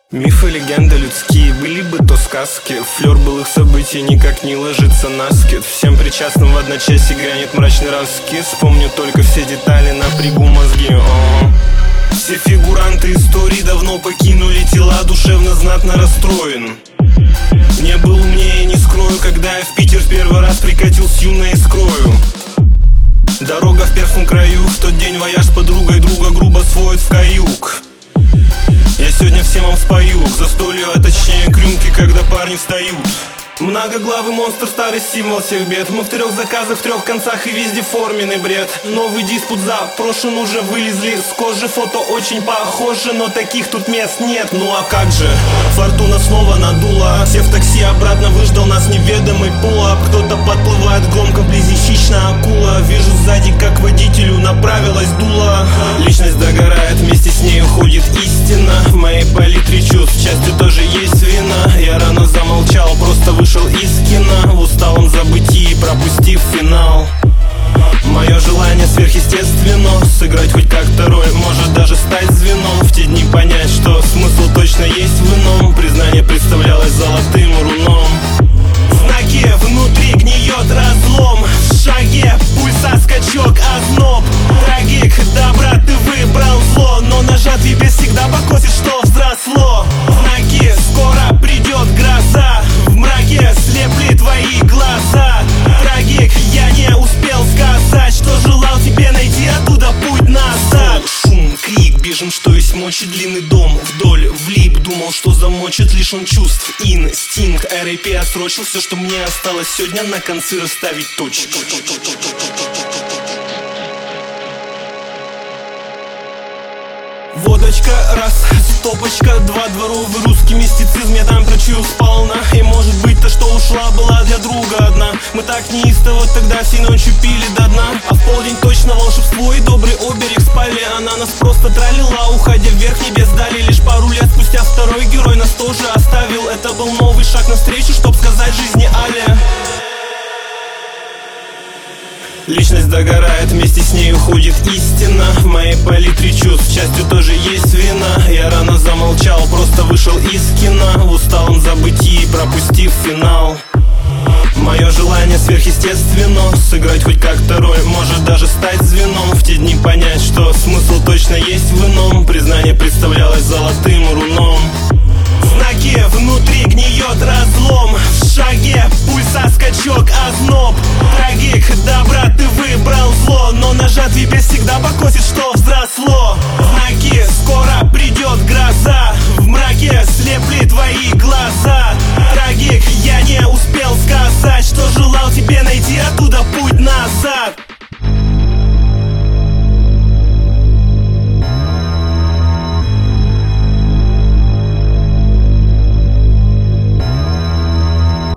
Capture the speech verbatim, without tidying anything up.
Мифы, легенды людские, были бы то сказки. Флёр былых событий никак не ложится на скид. Всем причастным в одночасье грянет мрачный раскид. Вспомню только все детали, напрягу мозги. О-о-о. Все фигуранты истории давно покинули тела, душевно знатно расстроен. Не был умнее, не скрою, когда я в Питер в первый раз прикатил с юной искрою. Дорога в Перском краю, в тот день вояж с подругой друга грубо сводит в каюк. Я сегодня всем вам спою к застолью, а точнее к рюмке, когда парни встают. Многоглавый монстр, старый символ всех бед. Мы в трех заказах, в трех концах и везде форменный бред. Новый диспут запрошен, уже вылезли с кожи. Фото очень похоже, но таких тут мест нет. Ну а как же, фортуна снова надула. Все в такси, обратно выждал нас неведомый пулап. Кто-то подплывает громко, вблизи хищная акула. Вижу сзади, как водителю направилась дуло. Личность догорает, вместе с ней уходит истина. В моей палитре чувств частью тоже есть вина. Я рано замолчал, просто вышел из кино в усталом забытии, пропустив финал. Мое желание сверхъестественно, сыграть хоть как-то роль, может даже стать звеном. В те дни понять, что смысл точно есть в ином. Признание представлялось золотым руном. В знаке внутри гниет разлом. В шаге пульса скачок, озноб. Трагик, да, брат, ты выбрал зло, но на жатве без всегда покосит, что взросло. В знаке скоро придет гроза. В мраке слепли твои глаза. Трагик, я не успел сказать, что желал тебе найти оттуда путь назад. Шум, крик, бежим, что есть мочи, длинный дом вдоль влип. Думал, что замочит лишь он чувств, инстинкт. эр эй пи отсрочил все, что мне осталось сегодня на концы расставить точки. Водочка, раз, стопочка, два, дворовый русский мистицизм я там прочуял сполна. И может быть то, что ушла, была для друга одна. Мы так неистово тогда всей ночью пили до дна. А в полдень точно волшебство и добрый оберег спали. Она нас просто троллила, уходя вверх небес дали. Лишь пару лет спустя второй герой нас тоже оставил. Это был новый шаг навстречу, чтоб сказать жизни Аля. Личность догорает, вместе с ней уходит истина. В моей палитре чувств частью тоже есть вина. Я рано замолчал, просто вышел из кино в усталом забытии, пропустив финал. Мое желание сверхъестественно, сыграть хоть как-то роль, может даже стать звеном. В те дни понять, что смысл точно есть в ином. Признание представлялось золотым руном. В знаке внутри гниет разлом. В шаге пульса скачок, озноб. Трагик, да, брат, ты выбрал зло, но на жатве без всегда покосит, что взросло.